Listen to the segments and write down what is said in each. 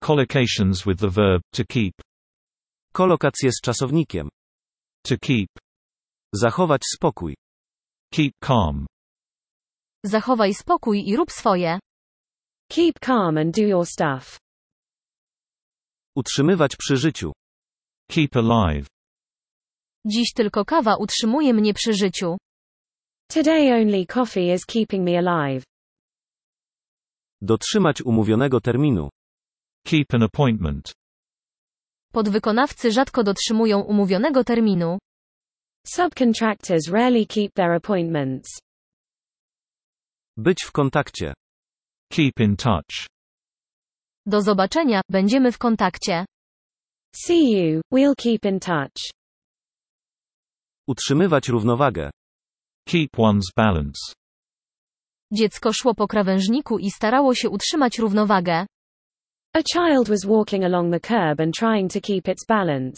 Collocations with the verb to keep. Kolokacje z czasownikiem. To keep. Zachować spokój. Keep calm. Zachowaj spokój i rób swoje. Keep calm and do your stuff. Utrzymywać przy życiu. Keep alive. Dziś tylko kawa utrzymuje mnie przy życiu. Today only coffee is keeping me alive. Dotrzymać umówionego terminu. Keep an appointment. Podwykonawcy rzadko dotrzymują umówionego terminu. Subcontractors rarely keep their appointments. Być w kontakcie. Keep in touch. Do zobaczenia, będziemy w kontakcie. See you, we'll keep in touch. Utrzymywać równowagę. Keep one's balance. Dziecko szło po krawężniku i starało się utrzymać równowagę. A child was walking along the curb and trying to keep its balance.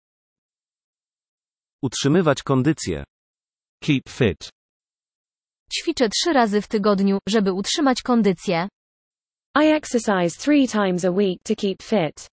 Utrzymywać kondycję. Keep fit. Ćwiczę 3 razy w tygodniu, żeby utrzymać kondycję. I exercise 3 times a week to keep fit.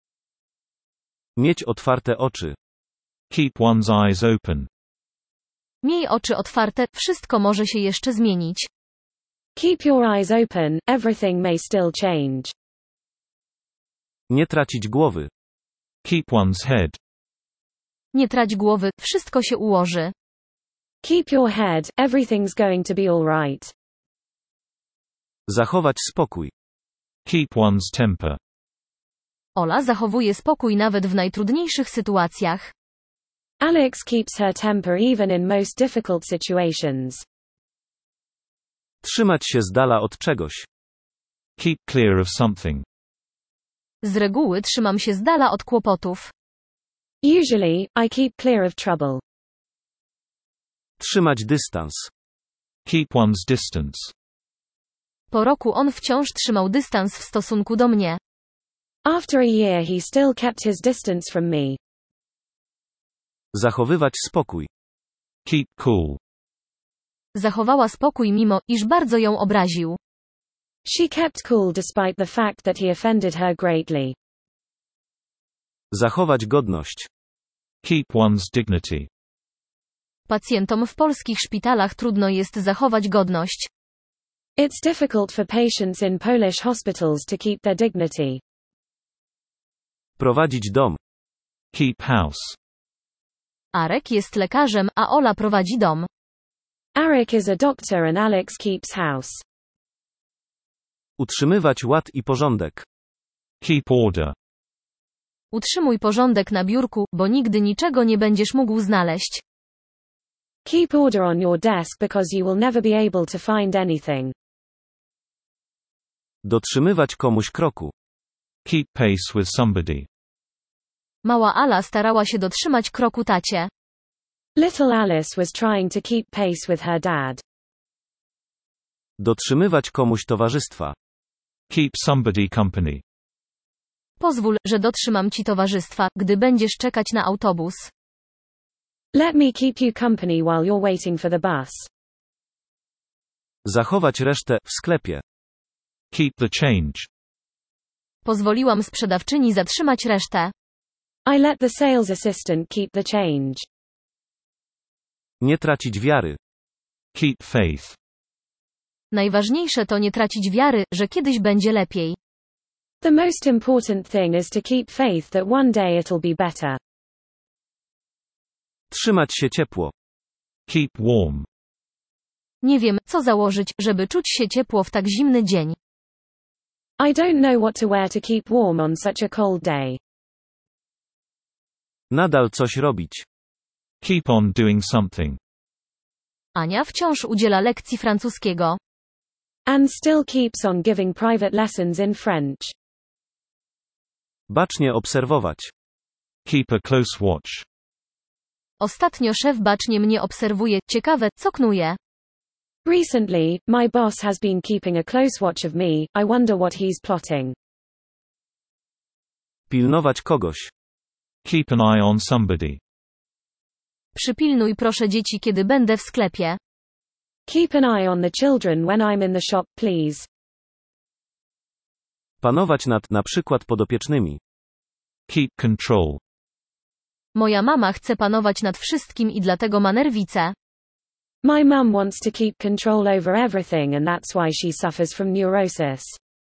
Mieć otwarte oczy. Keep one's eyes open. Miej oczy otwarte, wszystko może się jeszcze zmienić. Keep your eyes open, everything may still change. Nie tracić głowy. Keep one's head. Nie trać głowy, wszystko się ułoży. Keep your head, everything's going to be alright. Zachować spokój. Keep one's temper. Ola zachowuje spokój nawet w najtrudniejszych sytuacjach. Alex keeps her temper even in most difficult situations. Trzymać się z dala od czegoś. Keep clear of something. Z reguły trzymam się z dala od kłopotów. Usually, I keep clear of trouble. Trzymać dystans. Keep one's distance. Po roku on wciąż trzymał dystans w stosunku do mnie. After a year he still kept his distance from me. Zachowywać spokój. Keep cool. Zachowała spokój mimo, iż bardzo ją obraził. She kept cool despite the fact that he offended her greatly. Zachować godność. Keep one's dignity. Pacjentom w polskich szpitalach trudno jest zachować godność. It's difficult for patients in Polish hospitals to keep their dignity. Prowadzić dom. Keep house. Arek jest lekarzem, a Ola prowadzi dom. Arik is a doctor and Alex keeps house. Utrzymywać ład i porządek. Keep order. Utrzymuj porządek na biurku, bo nigdy niczego nie będziesz mógł znaleźć. Keep order on your desk because you will never be able to find anything. Dotrzymywać komuś kroku. Keep pace with somebody. Mała Ala starała się dotrzymać kroku tacie. Little Alice was trying to keep pace with her dad. Dotrzymywać komuś towarzystwa. Keep somebody company. Pozwól, że dotrzymam ci towarzystwa, gdy będziesz czekać na autobus. Let me keep you company while you're waiting for the bus. Zachować resztę w sklepie. Keep the change. Pozwoliłam sprzedawczyni zatrzymać resztę. I let the sales assistant keep the change. Nie tracić wiary. Keep faith. Najważniejsze to nie tracić wiary, że kiedyś będzie lepiej. The most important thing is to keep faith that one day it'll be better. Trzymać się ciepło. Keep warm. Nie wiem, co założyć, żeby czuć się ciepło w tak zimny dzień. I don't know what to wear to keep warm on such a cold day. Nadal coś robić. Keep on doing something. Ania wciąż udziela lekcji francuskiego. Anne still keeps on giving private lessons in French. Bacznie obserwować. Keep a close watch. Ostatnio szef bacznie mnie obserwuje, ciekawe, co knuje. Recently, my boss has been keeping a close watch of me, I wonder what he's plotting. Pilnować kogoś. Keep an eye on somebody. Przypilnuj proszę dzieci, kiedy będę w sklepie. Keep an eye on the children when I'm in the shop, please. Panować nad, na przykład podopiecznymi. Keep control. Moja mama chce panować nad wszystkim i dlatego ma nerwice. My mum wants to keep control over everything and that's why she suffers from neurosis.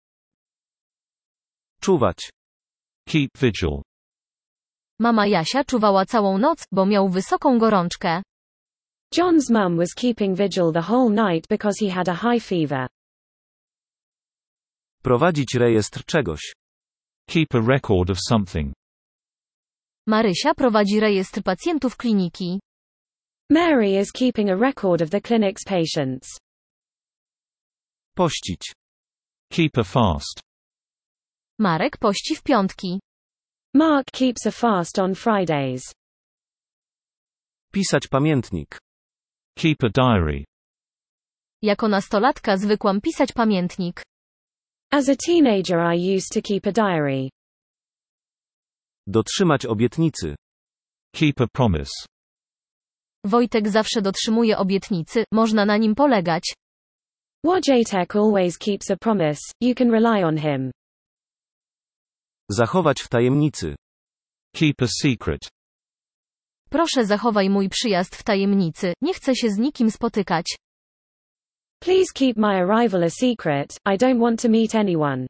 Czuwać. Keep vigil. Mama Jasia czuwała całą noc, bo miał wysoką gorączkę. John's mum was keeping vigil the whole night because he had a high fever. Prowadzić rejestr czegoś. Keep a record of something. Marysia prowadzi rejestr pacjentów kliniki. Mary is keeping a record of the clinic's patients. Pościć. Keep a fast. Marek pości w piątki. Mark keeps a fast on Fridays. Pisać pamiętnik. Keep a diary. Jako nastolatka zwykłam pisać pamiętnik. As a teenager I used to keep a diary. Dotrzymać obietnicy. Keep a promise. Wojtek zawsze dotrzymuje obietnicy, można na nim polegać. Wojciech always keeps a promise, you can rely on him. Zachować w tajemnicy. Keep a secret. Proszę zachowaj mój przyjazd w tajemnicy, nie chcę się z nikim spotykać. Please keep my arrival a secret, I don't want to meet anyone.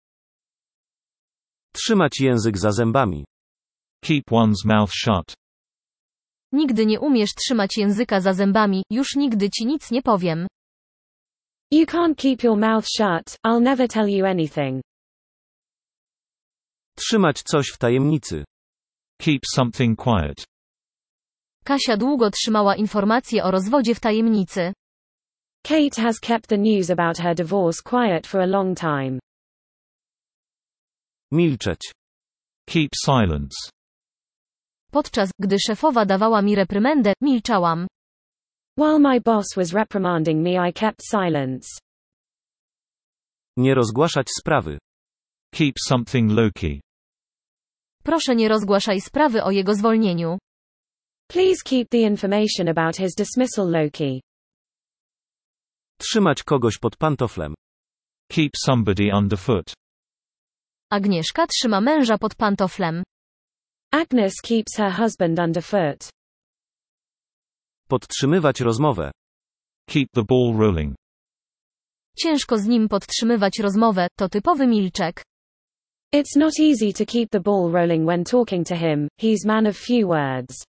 Trzymać język za zębami. Keep one's mouth shut. Nigdy nie umiesz trzymać języka za zębami, już nigdy ci nic nie powiem. You can't keep your mouth shut, I'll never tell you anything. Trzymać coś w tajemnicy. Keep something quiet. Kasia długo trzymała informacje o rozwodzie w tajemnicy. Kate has kept the news about her divorce quiet for a long time. Milczeć. Keep silence. Podczas gdy szefowa dawała mi reprymendę, milczałam. While my boss was reprimanding me, I kept silence. Nie rozgłaszać sprawy. Keep something low-key. Proszę nie rozgłaszaj sprawy o jego zwolnieniu. Please keep the information about his dismissal low-key. Trzymać kogoś pod pantoflem. Keep somebody underfoot. Agnieszka trzyma męża pod pantoflem. Agnes keeps her husband underfoot. Podtrzymywać rozmowę. Keep the ball rolling. Ciężko z nim podtrzymywać rozmowę, to typowy milczek. It's not easy to keep the ball rolling when talking to him, he's man of few words.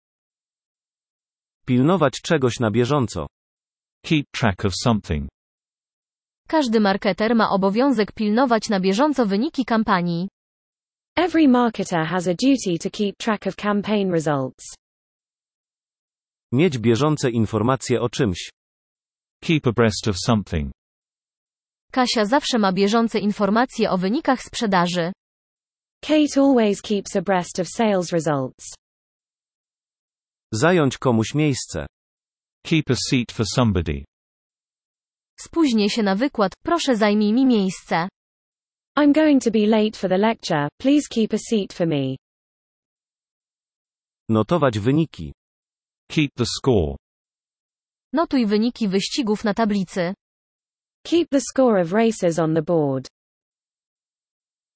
Pilnować czegoś na bieżąco. Keep track of something. Każdy marketer ma obowiązek pilnować na bieżąco wyniki kampanii. Every marketer has a duty to keep track of campaign results. Mieć bieżące informacje o czymś. Keep abreast of something. Kasia zawsze ma bieżące informacje o wynikach sprzedaży. Kate always keeps abreast of sales results. Zająć komuś miejsce. Keep a seat for somebody. Spóźnię się na wykład, proszę zajmij mi miejsce. I'm going to be late for the lecture, please keep a seat for me. Notować wyniki. Keep the score. Notuj wyniki wyścigów na tablicy. Keep the score of races on the board.